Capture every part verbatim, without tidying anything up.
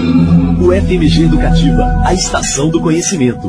O F M G Educativa, a estação do conhecimento.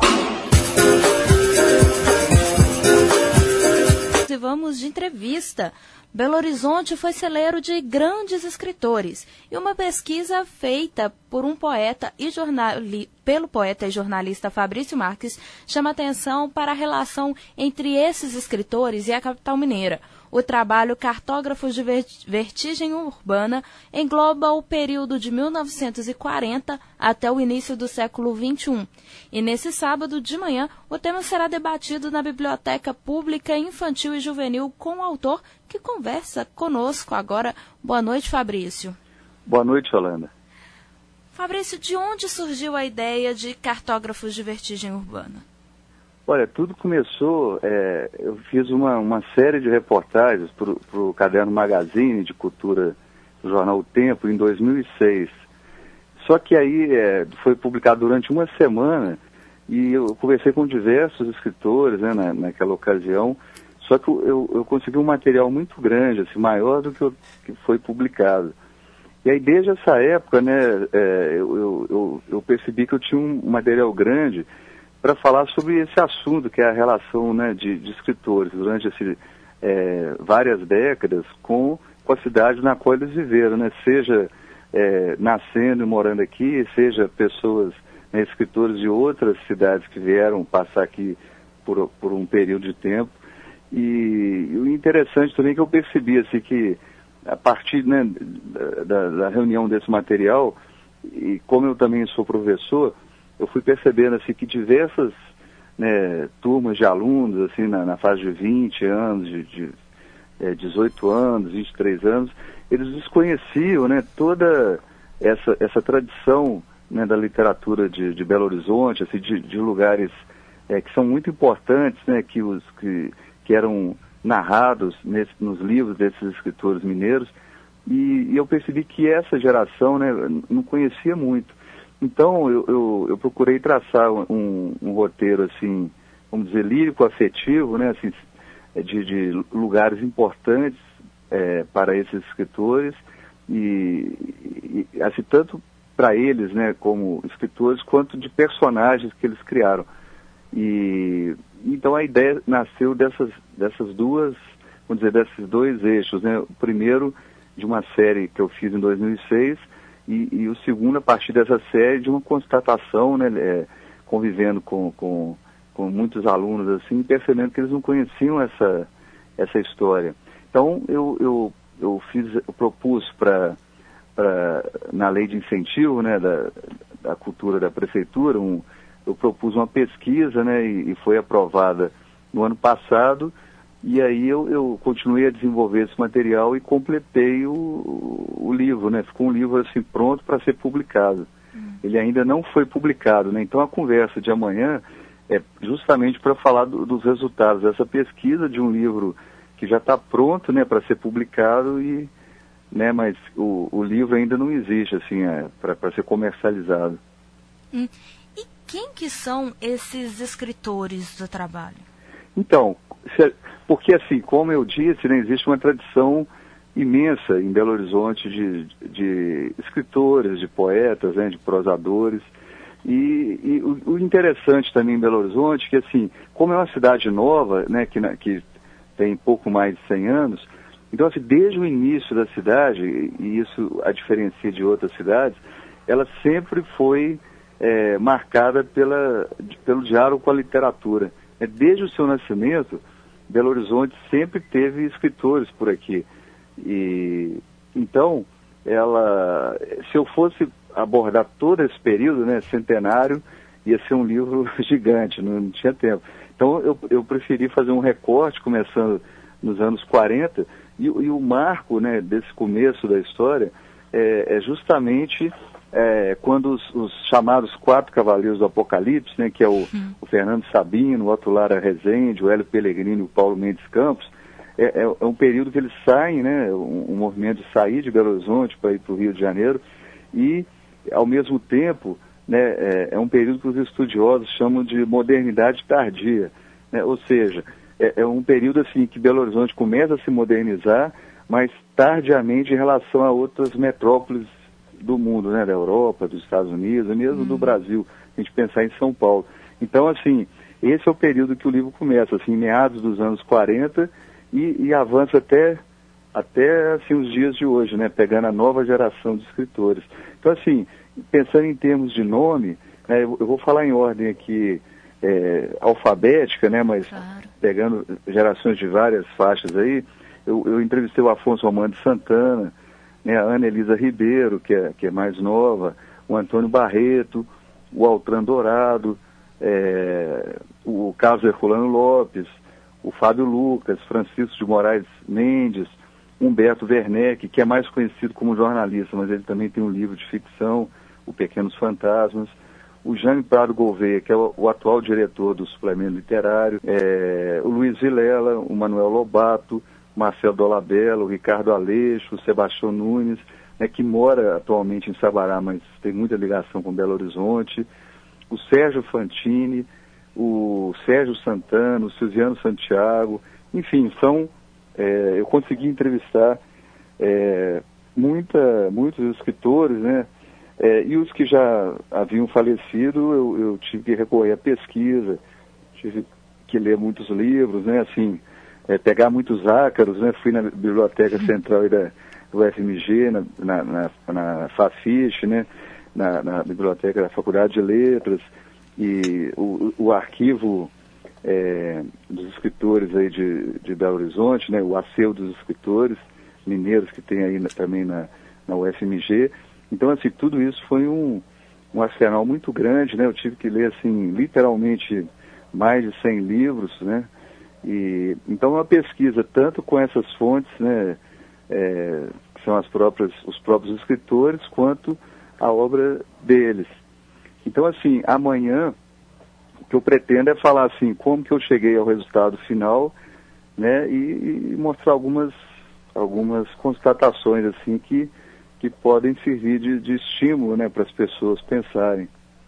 E vamos de entrevista. Belo Horizonte foi celeiro de grandes escritores e uma pesquisa feita por um poeta e jornali... pelo poeta e jornalista Fabrício Marques chama atenção para a relação entre esses escritores e a capital mineira. O trabalho Cartógrafos de Vertigem Urbana engloba o período de mil novecentos e quarenta até o início do século vinte e um. E nesse sábado de manhã, o tema será debatido na Biblioteca Pública Infantil e Juvenil com o autor que conversa conosco agora. Boa noite, Fabrício. Boa noite, Yolanda. Fabrício, de onde surgiu a ideia de Cartógrafos de Vertigem Urbana? Olha, tudo começou, é, eu fiz uma, uma série de reportagens para o Caderno Magazine de Cultura do jornal O Tempo em dois mil e seis. Só que aí é, foi publicado durante uma semana e eu conversei com diversos escritores, né, na, naquela ocasião, só que eu, eu consegui um material muito grande, assim, maior do que o que foi publicado. E aí desde essa época, né, é, eu, eu, eu, eu percebi que eu tinha um material grande para falar sobre esse assunto, que é a relação, né, de, de escritores durante esse, é, várias décadas com, com a cidade na qual eles viveram, né, seja é, nascendo e morando aqui, seja pessoas, né, escritores de outras cidades que vieram passar aqui por, por um período de tempo. E, e o interessante também é que eu percebi assim, que a partir, né, da, da reunião desse material, e como eu também sou professor, eu fui percebendo assim, que diversas, né, turmas de alunos assim, na, na fase de vinte anos, de, de é, dezoito anos, vinte e três anos, eles desconheciam, né, toda essa, essa tradição, né, da literatura de, de Belo Horizonte, assim, de, de lugares é, que são muito importantes, né, que, os, que, que eram narrados nesse, nos livros desses escritores mineiros, e, e eu percebi que essa geração, né, não conhecia muito. Então, eu, eu, eu procurei traçar um, um roteiro, assim, vamos dizer, lírico-afetivo, né, assim, de, de lugares importantes é, para esses escritores, e, e assim, tanto para eles, né, como escritores, quanto de personagens que eles criaram. E, então, a ideia nasceu dessas, dessas duas, vamos dizer, desses dois eixos, né, o primeiro de uma série que eu fiz em dois mil e seis, E, e o segundo, a partir dessa série, de uma constatação, né, é, convivendo com, com, com muitos alunos, assim, percebendo que eles não conheciam essa, essa história. Então, eu, eu, eu, fiz, eu propus para, na lei de incentivo, né, da, da cultura da prefeitura, um, eu propus uma pesquisa, né, e, e foi aprovada no ano passado. E aí eu, eu continuei a desenvolver esse material e completei o, o livro, né? Ficou um livro assim pronto para ser publicado. Hum. Ele ainda não foi publicado, né? Então a conversa de amanhã é justamente para falar do, dos resultados dessa pesquisa, de um livro que já está pronto, né, para ser publicado, e, né, mas o, o livro ainda não existe assim, é, para ser comercializado. Hum. E quem que são esses escritores do trabalho? Então, se, porque assim, como eu disse, né, existe uma tradição imensa em Belo Horizonte de, de escritores, de poetas, né, de prosadores. E, e o, o interessante também em Belo Horizonte é que, assim, como é uma cidade nova, né, que, que tem pouco mais de cem anos, então, assim, desde o início da cidade, e isso a diferencia de outras cidades, ela sempre foi é, marcada pela, pelo diálogo com a literatura. Desde o seu nascimento, Belo Horizonte sempre teve escritores por aqui. E então, ela, se eu fosse abordar todo esse período, né, centenário, ia ser um livro gigante, não, não tinha tempo. Então, eu, eu preferi fazer um recorte, começando nos anos quarenta, e, e o marco, né, desse começo da história é, é justamente... É, quando os, os chamados quatro cavaleiros do Apocalipse, né, que é o, hum. o Fernando Sabino, o Otto Lara Rezende, o Hélio Pellegrini e o Paulo Mendes Campos, é, é, é um período que eles saem, né, um, um movimento de sair de Belo Horizonte para ir para o Rio de Janeiro, e, ao mesmo tempo, né, é, é um período que os estudiosos chamam de modernidade tardia, né, ou seja, é, é um período assim que Belo Horizonte começa a se modernizar, mas tardiamente em relação a outras metrópoles do mundo, né, da Europa, dos Estados Unidos, e mesmo uhum. do Brasil, a gente pensar em São Paulo. Então, assim, esse é o período que o livro começa, assim, meados dos anos quarenta e, e avança até, até assim, os dias de hoje, né, pegando a nova geração de escritores. Então, assim, pensando em termos de nome, né, eu, eu vou falar em ordem aqui é, alfabética, né, mas claro. Pegando gerações de várias faixas aí, eu, eu entrevistei o Afonso Romano de Santana, né, a Ana Elisa Ribeiro, que é, que é mais nova, o Antônio Barreto, o Altran Dourado, é, o Carlos Herculano Lopes, o Fábio Lucas, Francisco de Moraes Mendes, Humberto Werneck, que é mais conhecido como jornalista, mas ele também tem um livro de ficção, O Pequenos Fantasmas, o Jaime Prado Gouveia, que é o, o atual diretor do suplemento literário, é, o Luiz Vilela, o Manuel Lobato, Marcelo Dolabella, o Ricardo Aleixo, o Sebastião Nunes, né, que mora atualmente em Sabará, mas tem muita ligação com Belo Horizonte, o Sérgio Fantini, o Sérgio Santana, o Silviano Santiago, enfim, são, é, eu consegui entrevistar é, muita, muitos escritores, né, é, e os que já haviam falecido, eu, eu tive que recorrer à pesquisa, tive que ler muitos livros, né, assim, é, pegar muitos ácaros, né, fui na Biblioteca Central da U F M G, na, na, na, na Fafiche, né, na, na Biblioteca da Faculdade de Letras, e o, o arquivo é, dos escritores aí de, de Belo Horizonte, né, o acervo dos escritores mineiros que tem aí na, também na, na U F M G. Então, assim, tudo isso foi um, um arsenal muito grande, né, eu tive que ler, assim, literalmente mais de cem livros, né, e então é uma pesquisa tanto com essas fontes, né, é, que são as próprias, os próprios escritores, quanto a obra deles. Então, assim, amanhã, o que eu pretendo é falar, assim, como que eu cheguei ao resultado final, né, e, e mostrar algumas, algumas constatações, assim, que, que podem servir de, de estímulo, né, para as pessoas pensarem.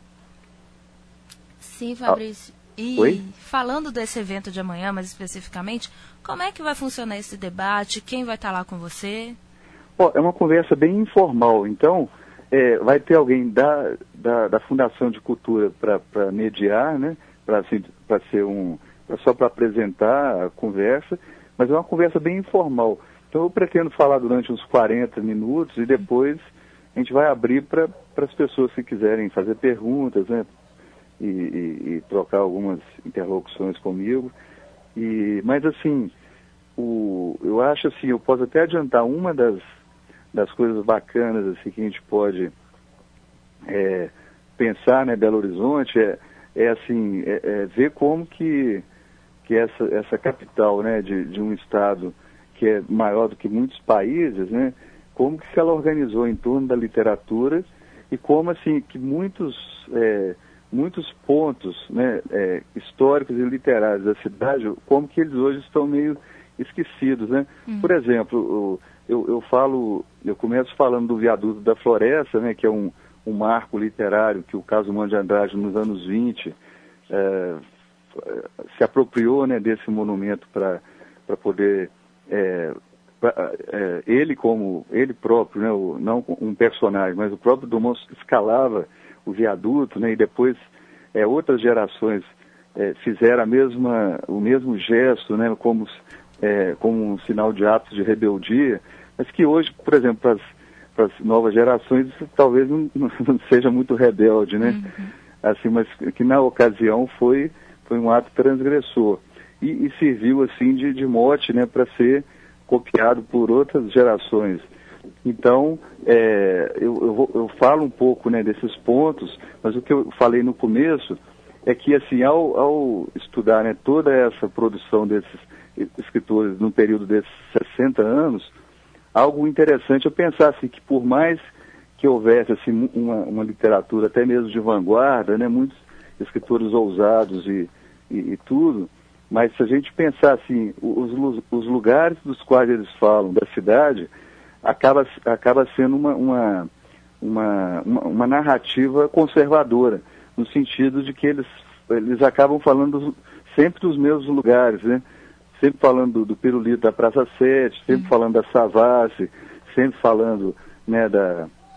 Sim, Fabrício. Ah, e oi? Falando desse evento de amanhã, mais especificamente, como é que vai funcionar esse debate? Quem vai estar lá com você? Bom, é uma conversa bem informal, então... É, vai ter alguém da, da, da Fundação de Cultura para mediar, né? Para assim, ser um, só para apresentar a conversa, mas é uma conversa bem informal. Então eu pretendo falar durante uns quarenta minutos e depois a gente vai abrir para as pessoas que quiserem fazer perguntas, né? E, e, e trocar algumas interlocuções comigo. E, mas assim, o, eu acho assim, eu posso até adiantar uma das das coisas bacanas assim, que a gente pode é, pensar, né, Belo Horizonte, é, é assim, é, é ver como que, que essa, essa capital, né, de, de um estado que é maior do que muitos países, né, como que ela organizou em torno da literatura e como assim, que muitos, é, muitos pontos, né, é, históricos e literários da cidade, como que eles hoje estão meio esquecidos, né? Hum. Por exemplo, o Eu, eu falo, eu começo falando do Viaduto da Floresta, né, que é um, um marco literário que o Casimiro de Andrade, nos anos vinte, é, se apropriou, né, desse monumento para poder, é, pra, é, ele como, ele próprio, né, o, não um personagem, mas o próprio Dumont escalava o viaduto, né, e depois é, outras gerações é, fizeram a mesma, o mesmo gesto, né, como... É, como um sinal de atos de rebeldia, mas que hoje, por exemplo, para as novas gerações, isso talvez não, não seja muito rebelde, né? Uhum. Assim, mas que na ocasião foi, foi um ato transgressor. E, e serviu, assim, de, de mote, né, para ser copiado por outras gerações. Então, é, eu, eu, vou, eu falo um pouco, né, desses pontos, mas o que eu falei no começo é que, assim, ao, ao estudar, né, toda essa produção desses escritores no período desses sessenta anos, algo interessante eu pensar assim, que por mais que houvesse assim, uma, uma literatura até mesmo de vanguarda, né, muitos escritores ousados e, e, e tudo, mas se a gente pensar assim, os, os lugares dos quais eles falam da cidade, acaba, acaba sendo uma, uma, uma, uma, uma narrativa conservadora, no sentido de que eles, eles acabam falando sempre dos mesmos lugares, né? Sempre falando do, do pirulito da Praça Sete, sempre uhum. falando da Savassi, sempre falando, né, da,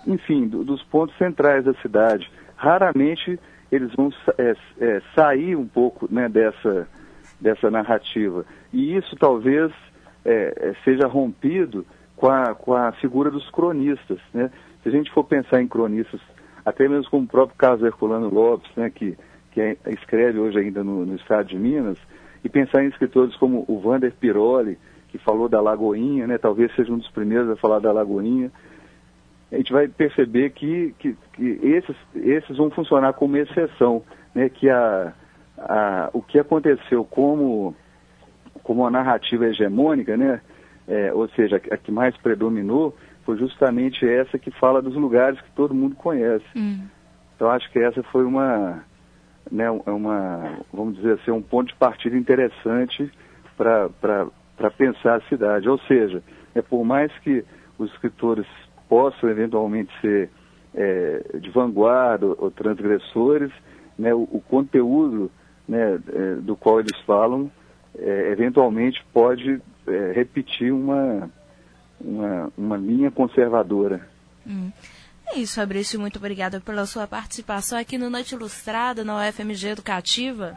enfim, do, dos pontos centrais da cidade. Raramente eles vão é, é, sair um pouco, né, dessa, dessa narrativa. E isso talvez é, seja rompido com a, com a figura dos cronistas, né? Se a gente for pensar em cronistas, até mesmo como o próprio Carlos Herculano Lopes, né, que, que é, escreve hoje ainda no, no estado de Minas, e pensar em escritores como o Wander Piroli, que falou da Lagoinha, né, talvez seja um dos primeiros a falar da Lagoinha, a gente vai perceber que, que, que esses, esses vão funcionar como exceção, né, que a, a, o que aconteceu como, como a narrativa hegemônica, né, é, ou seja, a que mais predominou, foi justamente essa que fala dos lugares que todo mundo conhece. Hum. Então acho que essa foi uma, né, uma, vamos dizer assim, um ponto de partida interessante para pensar a cidade. Ou seja, é, por mais que os escritores possam eventualmente ser é, de vanguarda ou, ou transgressores, né, o, o conteúdo, né, é, do qual eles falam, é, eventualmente pode é, repetir uma, uma, uma linha conservadora. Hum. É isso, Fabrício. Muito obrigada pela sua participação aqui no Noite Ilustrada, na U F M G Educativa.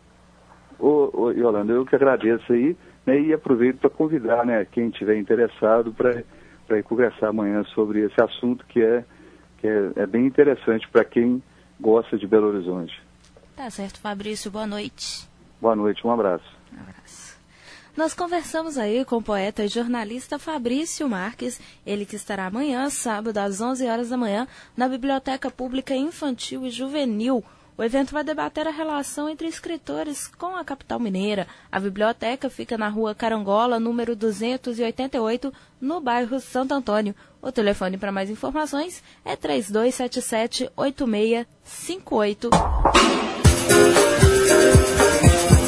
Ô, ô, Yolanda, eu que agradeço aí, né, e aproveito para convidar, né, quem estiver interessado para para ir conversar amanhã sobre esse assunto que é, que é, é bem interessante para quem gosta de Belo Horizonte. Tá certo, Fabrício. Boa noite. Boa noite, um abraço. Um abraço. Nós conversamos aí com o poeta e jornalista Fabrício Marques, ele que estará amanhã, sábado, às onze horas da manhã, na Biblioteca Pública Infantil e Juvenil. O evento vai debater a relação entre escritores com a capital mineira. A biblioteca fica na rua Carangola, número duzentos e oitenta e oito, no bairro Santo Antônio. O telefone para mais informações é três dois sete sete, oito seis cinco oito.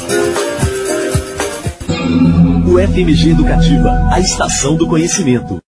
U F M G Educativa, a estação do conhecimento.